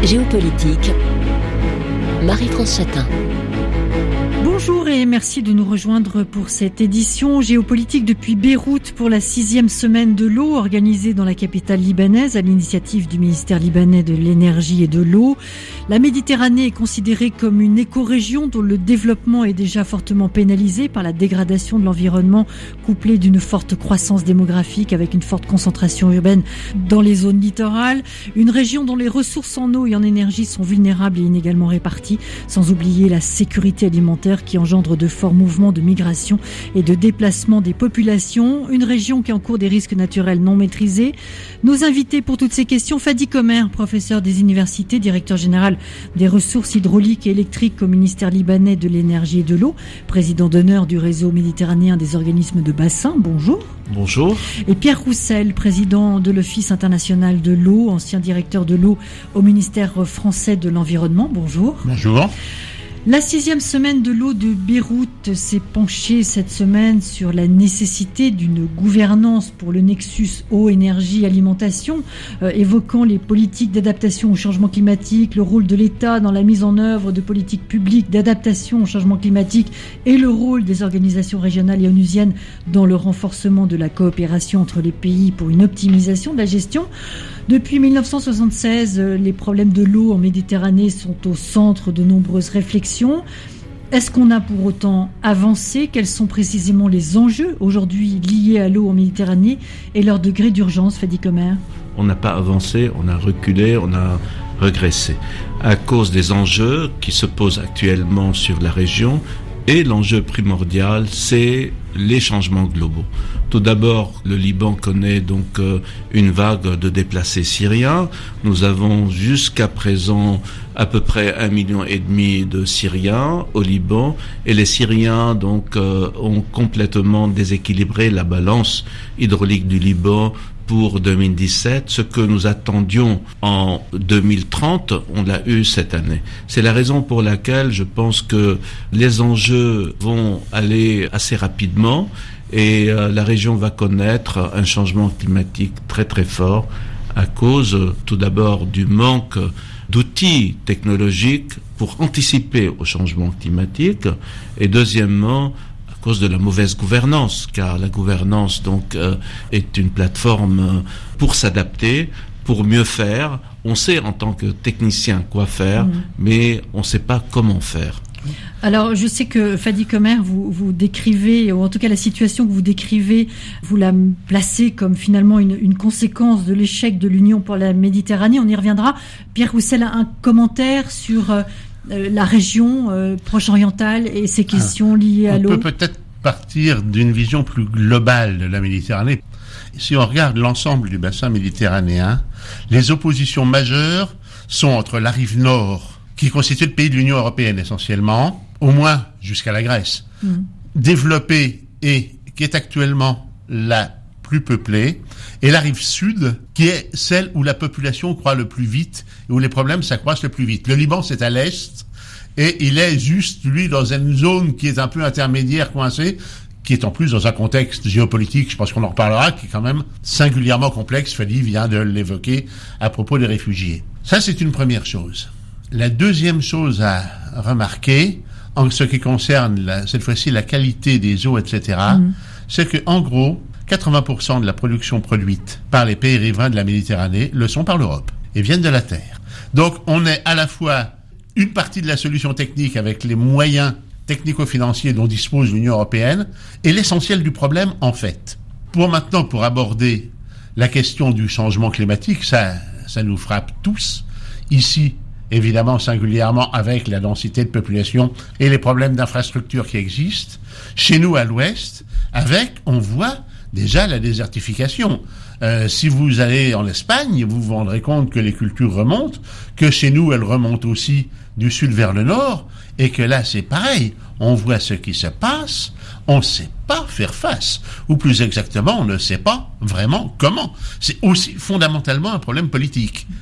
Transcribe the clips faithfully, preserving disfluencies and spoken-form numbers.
Géopolitique, Marie-France Chatin. Bonjour et merci de nous rejoindre pour cette édition géopolitique depuis Beyrouth pour la sixième semaine de l'eau organisée dans la capitale libanaise à l'initiative du ministère libanais de l'énergie et de l'eau. La Méditerranée est considérée comme une écorégion dont le développement est déjà fortement pénalisé par la dégradation de l'environnement couplée d'une forte croissance démographique avec une forte concentration urbaine dans les zones littorales. Une région dont les ressources en eau et en énergie sont vulnérables et inégalement réparties, sans oublier la sécurité alimentaire qui engendre de forts mouvements de migration et de déplacement des populations. Une région qui encourt des risques naturels non maîtrisés. Nos invités pour toutes ces questions, Fadi Komer, professeur des universités, directeur général des ressources hydrauliques et électriques au ministère libanais de l'énergie et de l'eau, président d'honneur du réseau méditerranéen des organismes de bassin. Bonjour. Bonjour. Et Pierre Roussel, président de l'Office international de l'eau, ancien directeur de l'eau au ministère français de l'environnement. Bonjour. Bonjour. La sixième semaine de l'eau de Beyrouth s'est penchée cette semaine sur la nécessité d'une gouvernance pour le nexus eau, énergie, alimentation, euh, évoquant les politiques d'adaptation au changement climatique, le rôle de l'État dans la mise en œuvre de politiques publiques d'adaptation au changement climatique et le rôle des organisations régionales et onusiennes dans le renforcement de la coopération entre les pays pour une optimisation de la gestion. Depuis mille neuf cent soixante-seize, les problèmes de l'eau en Méditerranée sont au centre de nombreuses réflexions. Est-ce qu'on a pour autant avancé ? Quels sont précisément les enjeux aujourd'hui liés à l'eau en Méditerranée et leur degré d'urgence, Fadi Komer ? On n'a pas avancé, on a reculé, on a régressé. À cause des enjeux qui se posent actuellement sur la région, et l'enjeu primordial, c'est les changements globaux. Tout d'abord, le Liban connaît donc euh, une vague de déplacés syriens. Nous avons jusqu'à présent à peu près un million et demi de Syriens au Liban, et les Syriens donc euh, ont complètement déséquilibré la balance hydraulique du Liban pour deux mille dix-sept. Ce que nous attendions en deux mille trente, on l'a eu cette année. C'est la raison pour laquelle je pense que les enjeux vont aller assez rapidement et euh, la région va connaître un changement climatique très très fort à cause tout d'abord du manque d'outils technologiques pour anticiper au changement climatique et deuxièmement à cause de la mauvaise gouvernance, car la gouvernance donc euh, est une plateforme pour s'adapter, pour mieux faire. On sait en tant que technicien quoi faire, mmh. mais on ne sait pas comment faire. Alors, je sais que Fadi Komer, vous, vous décrivez, ou en tout cas la situation que vous décrivez, vous la placez comme finalement une, une conséquence de l'échec de l'Union pour la Méditerranée. On y reviendra. Pierre Roussel a un commentaire sur euh, la région euh, proche-orientale et ses questions liées à on l'eau. On peut peut-être partir d'une vision plus globale de la Méditerranée. Si on regarde l'ensemble du bassin méditerranéen, les oppositions majeures sont entre la rive nord, qui constitue le pays de l'Union européenne essentiellement, au moins jusqu'à la Grèce, mmh. développée et qui est actuellement la plus peuplée, et la rive sud, qui est celle où la population croît le plus vite et où les problèmes s'accroissent le plus vite. Le Liban, c'est à l'est, et il est juste, lui, dans une zone qui est un peu intermédiaire, coincée, qui est en plus dans un contexte géopolitique, je pense qu'on en reparlera, qui est quand même singulièrement complexe. Fadi vient de l'évoquer à propos des réfugiés. Ça, c'est une première chose. La deuxième chose à remarquer, en ce qui concerne la, cette fois-ci la qualité des eaux, et cetera, mmh. c'est que en gros, quatre-vingts pour cent de la production produite par les pays riverains de la Méditerranée le sont par l'Europe et viennent de la terre. Donc, on est à la fois une partie de la solution technique avec les moyens technico-financiers dont dispose l'Union européenne et l'essentiel du problème en fait. Pour maintenant, pour aborder la question du changement climatique, ça, ça nous frappe tous ici. Évidemment, singulièrement avec la densité de population et les problèmes d'infrastructure qui existent. Chez nous, à l'ouest, avec, on voit déjà la désertification. Euh, si vous allez en Espagne, vous vous rendrez compte que les cultures remontent, que chez nous, elles remontent aussi du sud vers le nord, et que là, c'est pareil. On voit ce qui se passe, on ne sait pas faire face. Ou plus exactement, on ne sait pas vraiment comment. C'est aussi fondamentalement un problème politique.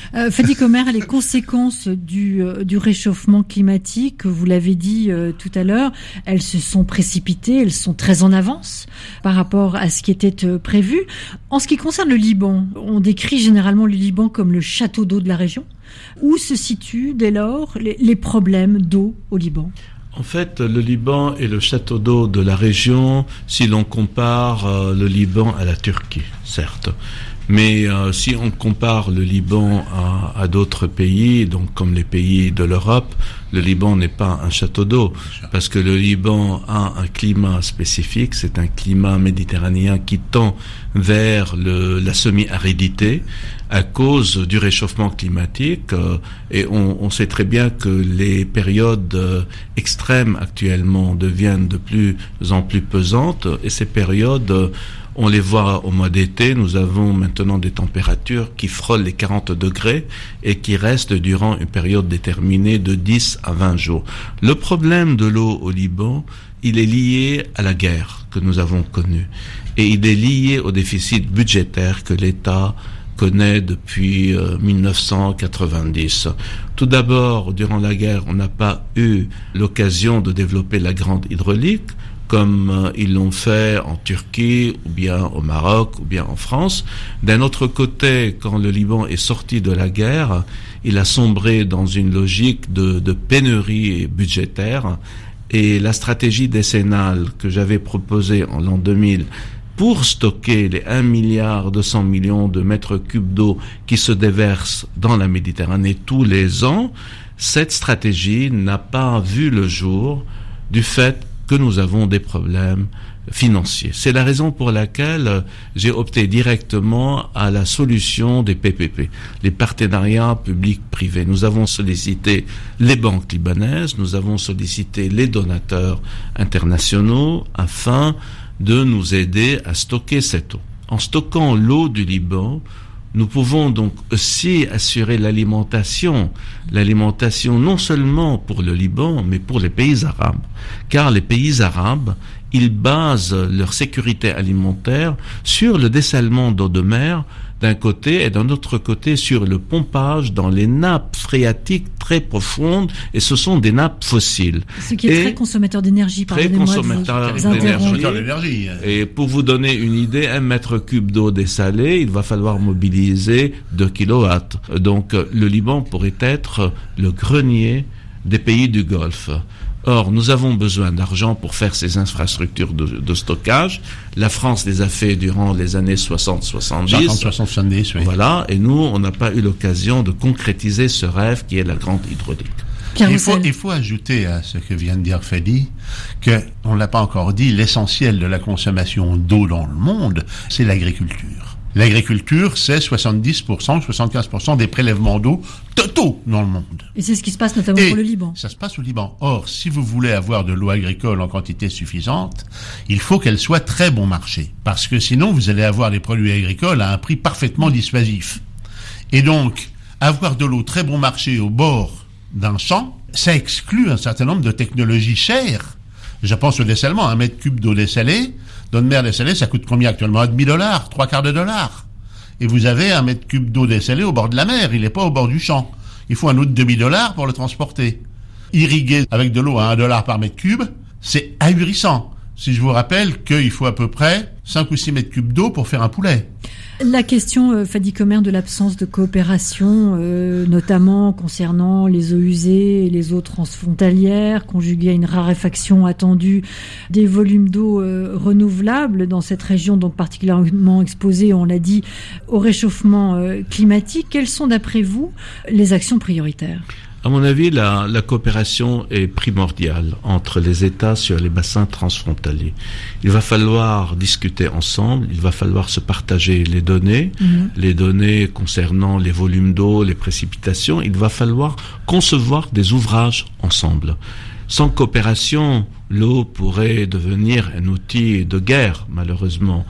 Euh, Fadi Comer, les conséquences du, euh, du réchauffement climatique, vous l'avez dit euh, tout à l'heure, elles se sont précipitées, elles sont très en avance par rapport à ce qui était euh, prévu. En ce qui concerne le Liban, on décrit généralement le Liban comme le château d'eau de la région. Où se situent dès lors les, les problèmes d'eau au Liban ? En fait, le Liban est le château d'eau de la région si l'on compare euh, le Liban à la Turquie, certes. Mais euh, si on compare le Liban à, à d'autres pays, donc comme les pays de l'Europe, le Liban n'est pas un château d'eau, parce que le Liban a un climat spécifique, c'est un climat méditerranéen qui tend vers le, la semi-aridité à cause du réchauffement climatique, euh, et on, on sait très bien que les périodes euh, extrêmes actuellement deviennent de plus en plus pesantes, et ces périodes euh, on les voit au mois d'été, nous avons maintenant des températures qui frôlent les quarante degrés et qui restent durant une période déterminée de dix à vingt jours. Le problème de l'eau au Liban, il est lié à la guerre que nous avons connue et il est lié au déficit budgétaire que l'État connaît depuis euh, mille neuf cent quatre-vingt-dix. Tout d'abord, durant la guerre, on n'a pas eu l'occasion de développer la grande hydraulique, comme euh, ils l'ont fait en Turquie, ou bien au Maroc, ou bien en France. D'un autre côté, quand le Liban est sorti de la guerre, il a sombré dans une logique de, de pénurie budgétaire, et la stratégie décennale que j'avais proposée en l'an deux mille pour stocker les un milliard deux cents millions de mètres cubes d'eau qui se déversent dans la Méditerranée tous les ans, cette stratégie n'a pas vu le jour du fait que nous avons des problèmes financiers. C'est la raison pour laquelle j'ai opté directement à la solution des P P P, les partenariats publics-privés. Nous avons sollicité les banques libanaises, nous avons sollicité les donateurs internationaux afin de nous aider à stocker cette eau. En stockant l'eau du Liban, nous pouvons donc aussi assurer l'alimentation, l'alimentation non seulement pour le Liban, mais pour les pays arabes. Car les pays arabes, ils basent leur sécurité alimentaire sur le dessalement d'eau de mer d'un côté et d'un autre côté sur le pompage dans les nappes phréatiques très profondes, et ce sont des nappes fossiles. Ce qui est et très consommateur d'énergie, très consommateur d'énergie. Et pour vous donner une idée, un mètre cube d'eau dessalée, il va falloir mobiliser deux kilowatts. Donc le Liban pourrait être le grenier des pays du Golfe. Or, nous avons besoin d'argent pour faire ces infrastructures de, de stockage. La France les a fait durant les années soixante soixante-dix. soixante soixante-dix, oui. Voilà. Et nous, on n'a pas eu l'occasion de concrétiser ce rêve qui est la grande hydraulique. Il faut, il faut ajouter à ce que vient de dire Fadi que, on l'a pas encore dit, l'essentiel de la consommation d'eau dans le monde, c'est l'agriculture. L'agriculture, c'est soixante-dix pour cent, soixante-quinze pour cent des prélèvements d'eau totaux dans le monde. Et c'est ce qui se passe notamment Et pour le Liban. Ça se passe au Liban. Or, si vous voulez avoir de l'eau agricole en quantité suffisante, il faut qu'elle soit très bon marché. Parce que sinon, vous allez avoir des produits agricoles à un prix parfaitement dissuasif. Et donc, avoir de l'eau très bon marché au bord d'un champ, ça exclut un certain nombre de technologies chères. Je pense au dessalement, un mètre cube d'eau dessalée, d'eau de mer dessalée, ça coûte combien actuellement? Un demi-dollar, trois quarts de dollar. Et vous avez un mètre cube d'eau dessalée au bord de la mer, il n'est pas au bord du champ. Il faut un autre demi-dollar pour le transporter. Irriguer avec de l'eau à un dollar par mètre cube, c'est ahurissant. Si je vous rappelle qu'il faut à peu près cinq ou six mètres cubes d'eau pour faire un poulet. La question, euh, Fadi Comer, de l'absence de coopération, euh, notamment concernant les eaux usées et les eaux transfrontalières, conjuguée à une raréfaction attendue des volumes d'eau euh, renouvelables dans cette région, donc particulièrement exposée, on l'a dit, au réchauffement euh, climatique. Quelles sont, d'après vous, les actions prioritaires ? À mon avis, la, la coopération est primordiale entre les États sur les bassins transfrontaliers. Il va falloir discuter ensemble, il va falloir se partager les données, mmh. les données concernant les volumes d'eau, les précipitations. Il va falloir concevoir des ouvrages ensemble. Sans coopération, l'eau pourrait devenir un outil de guerre, malheureusement.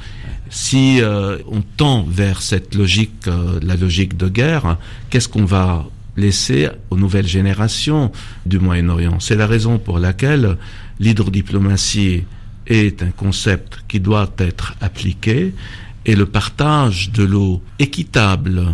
Si euh, on tend vers cette logique, euh, la logique de guerre, qu'est-ce qu'on va laisser aux nouvelles générations du Moyen-Orient? C'est la raison pour laquelle l'hydrodiplomatie est un concept qui doit être appliqué, et le partage de l'eau équitable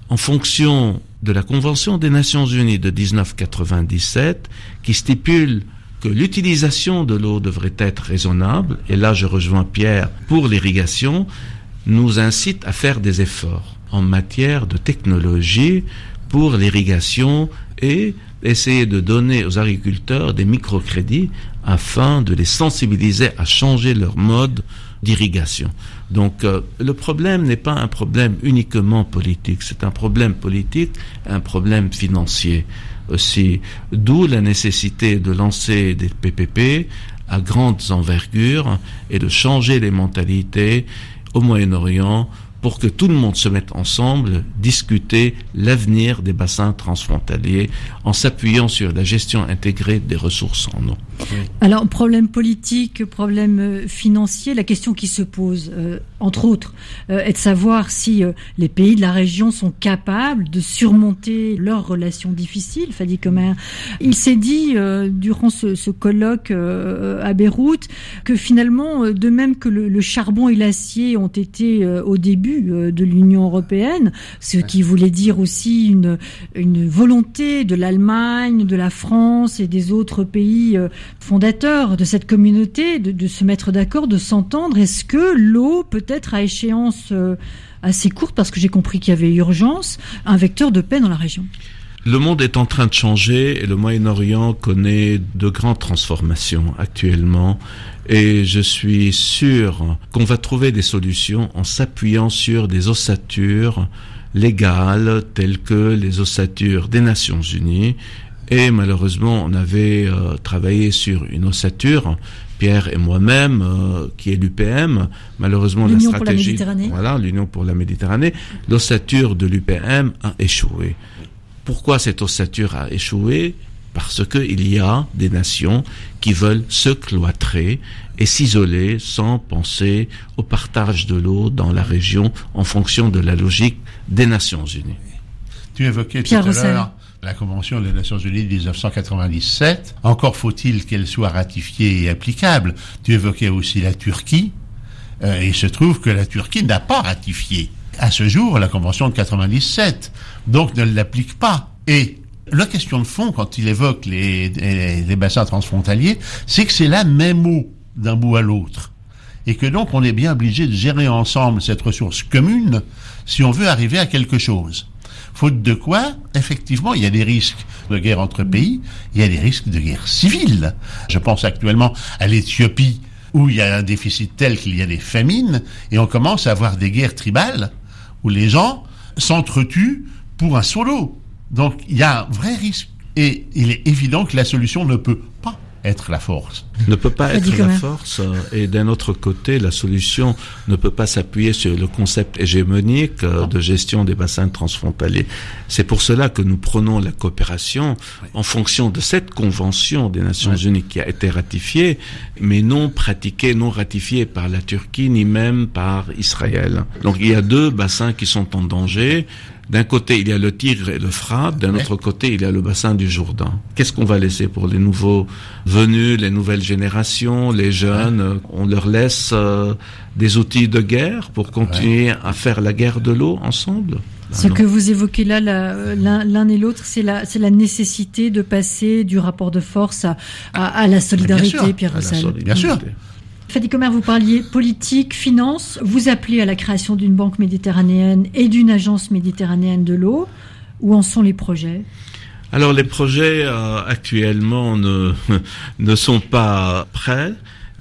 en fonction de la Convention des Nations Unies de dix-neuf quatre-vingt-dix-sept, qui stipule que l'utilisation de l'eau devrait être raisonnable, et là je rejoins Pierre, pour l'irrigation, nous incite à faire des efforts en matière de technologie pour l'irrigation et essayer de donner aux agriculteurs des microcrédits afin de les sensibiliser à changer leur mode d'irrigation. Donc euh, le problème n'est pas un problème uniquement politique, c'est un problème politique, un problème financier aussi, d'où la nécessité de lancer des P P P à grandes envergures et de changer les mentalités au Moyen-Orient pour que tout le monde se mette ensemble, discuter l'avenir des bassins transfrontaliers en s'appuyant sur la gestion intégrée des ressources en eau. Alors, problème politique, problème financier, la question qui se pose, euh, entre autres, euh, est de savoir si euh, les pays de la région sont capables de surmonter leurs relations difficiles. Fadi Comer, il s'est dit euh, durant ce, ce colloque euh, à Beyrouth que finalement, euh, de même que le, le charbon et l'acier ont été euh, au début euh, de l'Union européenne, ce qui voulait dire aussi une, une volonté de l'Allemagne, de la France et des autres pays euh, fondateurs de cette communauté, de, de se mettre d'accord, de s'entendre. Est-ce que l'eau peut être à échéance euh, assez courte, parce que j'ai compris qu'il y avait urgence, un vecteur de paix dans la région? Le monde est en train de changer et le Moyen-Orient connaît de grandes transformations actuellement, et je suis sûr qu'on va trouver des solutions en s'appuyant sur des ossatures légales telles que les ossatures des Nations Unies. Et malheureusement, on avait euh, travaillé sur une ossature, Pierre et moi-même, euh, qui est l'U P M. Malheureusement, l'Union la stratégie, pour la Méditerranée. voilà, l'Union pour la Méditerranée, l'ossature de l'U P M a échoué. Pourquoi cette ossature a échoué? Parce que il y a des nations qui veulent se cloîtrer et s'isoler sans penser au partage de l'eau dans la région en fonction de la logique des Nations Unies. Tu évoquais Pierre tout à Roussel. l'heure la Convention des Nations Unies de dix-neuf cent quatre-vingt-dix-sept. Encore faut-il qu'elle soit ratifiée et applicable. Tu évoquais aussi la Turquie. Euh, il se trouve que la Turquie n'a pas ratifié à ce jour la Convention de quatre-vingt-dix-sept. Donc ne l'applique pas. Et la question de fond, quand il évoque les, les, les bassins transfrontaliers, c'est que c'est la même eau d'un bout à l'autre. Et que donc on est bien obligé de gérer ensemble cette ressource commune si on veut arriver à quelque chose. Faute de quoi, effectivement, il y a des risques de guerre entre pays, il y a des risques de guerre civile. Je pense actuellement à l'Éthiopie, où il y a un déficit tel qu'il y a des famines, et on commence à avoir des guerres tribales, où les gens s'entretuent pour un seau d'eau. Donc il y a un vrai risque, et il est évident que la solution ne peut pas être la force. Ne peut pas Fadi être la Comer. force, et d'un autre côté, la solution ne peut pas s'appuyer sur le concept hégémonique euh, de gestion des bassins transfrontaliers. C'est pour cela que nous prenons la coopération en fonction de cette convention des Nations Ouais. Unies qui a été ratifiée, mais non pratiquée, non ratifiée par la Turquie, ni même par Israël. Donc il y a deux bassins qui sont en danger. D'un côté, il y a le Tigre et l'Euphrate. D'un Ouais. autre côté, il y a le bassin du Jourdain. Qu'est-ce qu'on va laisser pour les nouveaux venus, les nouvelles générations, les jeunes? Ouais. On leur laisse euh, des outils de guerre pour continuer ouais. à faire la guerre de l'eau ensemble? Ce ah que vous évoquez là, la, l'un, l'un et l'autre, c'est la, c'est la nécessité de passer du rapport de force à, à, à la solidarité, bien Pierre Roussel. Bien sûr. Fadi Comer, vous parliez politique, finance. Vous appelez à la création d'une banque méditerranéenne et d'une agence méditerranéenne de l'eau. Où en sont les projets ? Alors les projets euh, actuellement ne, ne sont pas prêts,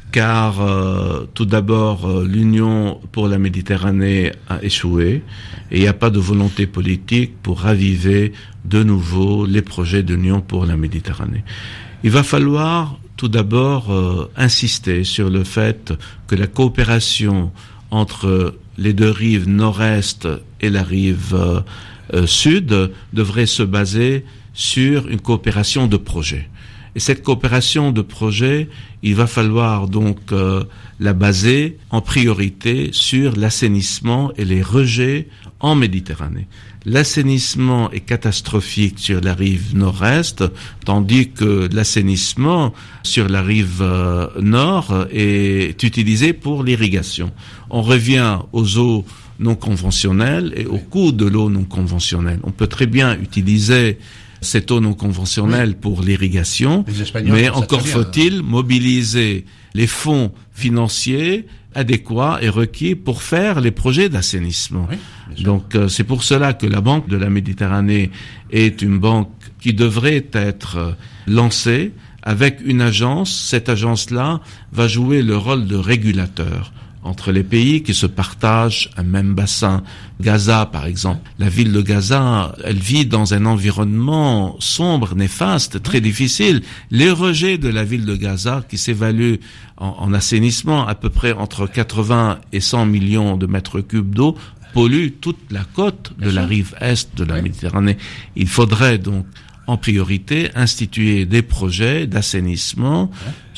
car euh, tout d'abord euh, l'Union pour la Méditerranée a échoué et il n'y a pas de volonté politique pour raviver de nouveau les projets de l'Union pour la Méditerranée. Il va falloir tout d'abord euh, insister sur le fait que la coopération entre les deux rives nord-est et la rive euh, euh, sud devrait se baser sur une coopération de projet. Et cette coopération de projet, il va falloir donc euh, la baser en priorité sur l'assainissement et les rejets en Méditerranée. L'assainissement est catastrophique sur la rive nord-est, tandis que l'assainissement sur la rive euh, nord est utilisé pour l'irrigation. On revient aux eaux non conventionnelle et au coût de l'eau non conventionnelle. On peut très bien utiliser cette eau non conventionnelle oui. pour l'irrigation, mais encore faut-il mobiliser les fonds financiers adéquats et requis pour faire les projets d'assainissement. Oui, Donc euh, c'est pour cela que la Banque de la Méditerranée est une banque qui devrait être euh, lancée avec une agence. Cette agence-là va jouer le rôle de régulateur entre les pays qui se partagent un même bassin. Gaza, par exemple. La ville de Gaza, elle vit dans un environnement sombre, néfaste, très difficile. Les rejets de la ville de Gaza, qui s'évalue en, en assainissement à peu près entre quatre-vingts et cent millions de mètres cubes d'eau, polluent toute la côte de la rive est de la Méditerranée. Il faudrait donc en priorité instituer des projets d'assainissement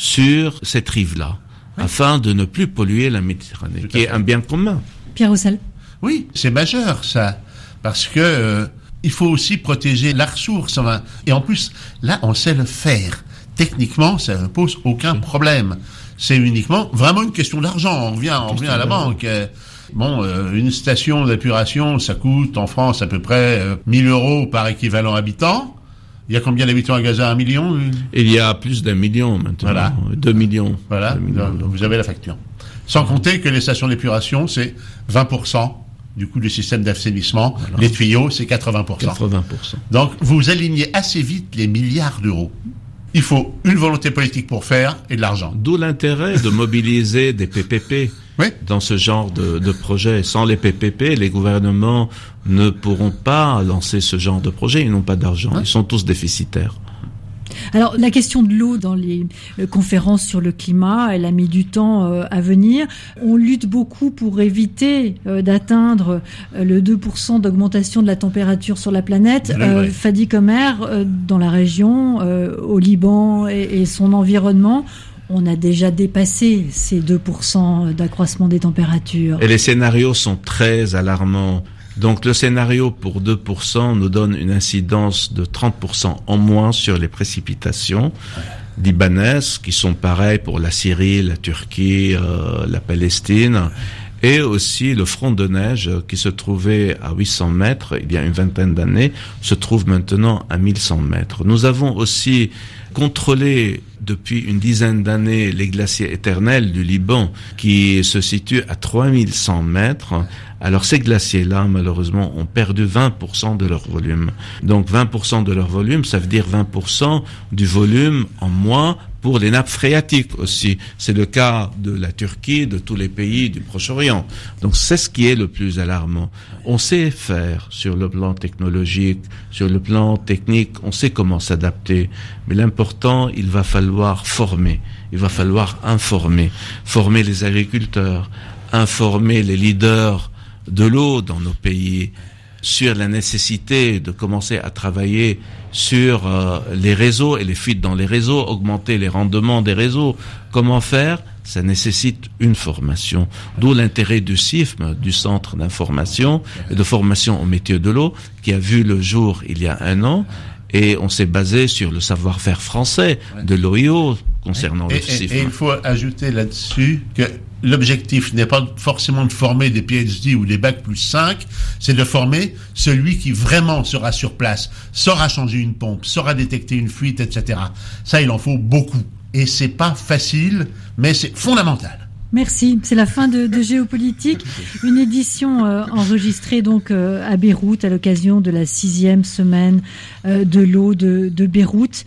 sur cette rive-là, afin de ne plus polluer la Méditerranée, qui est un bien commun. Pierre Roussel. Oui, c'est majeur ça, parce que euh, il faut aussi protéger la ressource. Enfin, et en plus, là, on sait le faire. Techniquement, ça ne pose aucun problème. C'est uniquement vraiment une question d'argent. On revient, on revient à la banque. Bon, euh, une station d'épuration, ça coûte en France à peu près euh, mille euros par équivalent habitant. Il y a combien d'habitants à Gaza? Un million? Il y a plus d'un million maintenant. Voilà. Deux millions. Voilà. Deux millions. Donc, vous avez la facture. Sans compter que les stations d'épuration, c'est vingt pour cent du coût du système d'assainissement. Voilà. Les tuyaux, c'est quatre-vingts pour cent. quatre-vingts pour cent. Donc, vous alignez assez vite les milliards d'euros. Il faut une volonté politique pour faire et de l'argent. D'où l'intérêt de mobiliser des P P P oui. dans ce genre de, de projet. Sans les P P P, les gouvernements ne pourront pas lancer ce genre de projet. Ils n'ont pas d'argent. Hein? Ils sont tous déficitaires. Alors, la question de l'eau dans les conférences sur le climat, elle a mis du temps euh, à venir. On lutte beaucoup pour éviter euh, d'atteindre euh, le deux pour cent d'augmentation de la température sur la planète. Oui, euh, oui. Fadi Comer, euh, dans la région, euh, au Liban et, et son environnement, on a déjà dépassé ces deux pour cent d'accroissement des températures. Et les scénarios sont très alarmants. Donc le scénario pour deux pour cent nous donne une incidence de trente pour cent en moins sur les précipitations libanaises, qui sont pareilles pour la Syrie, la Turquie, euh, la Palestine, et aussi le front de neige qui se trouvait à huit cents mètres il y a une vingtaine d'années, se trouve maintenant à mille cent mètres. Nous avons aussi contrôlé depuis une dizaine d'années les glaciers éternels du Liban, qui se situent à trois mille cent mètres. Alors ces glaciers-là, malheureusement, ont perdu vingt pour cent de leur volume. Donc vingt pour cent de leur volume, ça veut dire vingt pour cent du volume en moins pour les nappes phréatiques aussi. C'est le cas de la Turquie, de tous les pays du Proche-Orient. Donc c'est ce qui est le plus alarmant. On sait faire sur le plan technologique, sur le plan technique, on sait comment s'adapter. Mais l'important, il va falloir former, il va falloir informer, former les agriculteurs, informer les leaders de l'eau dans nos pays sur la nécessité de commencer à travailler sur euh, les réseaux et les fuites dans les réseaux, augmenter les rendements des réseaux. Comment faire? Ça nécessite une formation. D'où l'intérêt du C I F M, du Centre d'information et de formation au métier de l'eau, qui a vu le jour il y a un an. Et on s'est basé sur le savoir-faire français de l'O I O concernant et, le C I F M. Et, et il faut ajouter là-dessus que l'objectif n'est pas forcément de former des P H D ou des bac plus cinq, c'est de former celui qui vraiment sera sur place, saura changer une pompe, saura détecter une fuite, et cetera. Ça, il en faut beaucoup. Et c'est pas facile, mais c'est fondamental. Merci. C'est la fin de, de Géopolitique, une édition euh, enregistrée donc euh, à Beyrouth à l'occasion de la sixième semaine euh, de l'eau de, de Beyrouth.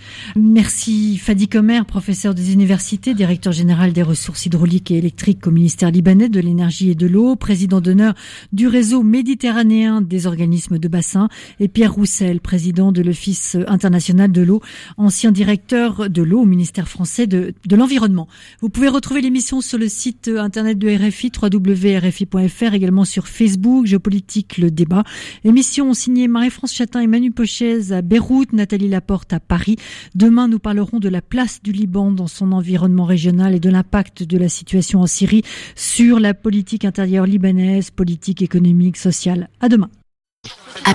Merci Fadi Comer, professeur des universités, directeur général des ressources hydrauliques et électriques au ministère libanais de l'énergie et de l'eau, président d'honneur du réseau méditerranéen des organismes de bassin, et Pierre Roussel, président de l'Office international de l'eau, ancien directeur de l'eau au ministère français de, de l'environnement. Vous pouvez retrouver l'émission sur le site internet de R F I, w w w point r f i point f r, également sur Facebook, Géopolitique, le débat. Émission signée Marie-France Chatin et Manu Pochez à Beyrouth, Nathalie Laporte à Paris. Demain, nous parlerons de la place du Liban dans son environnement régional et de l'impact de la situation en Syrie sur la politique intérieure libanaise, politique, économique, sociale. À demain.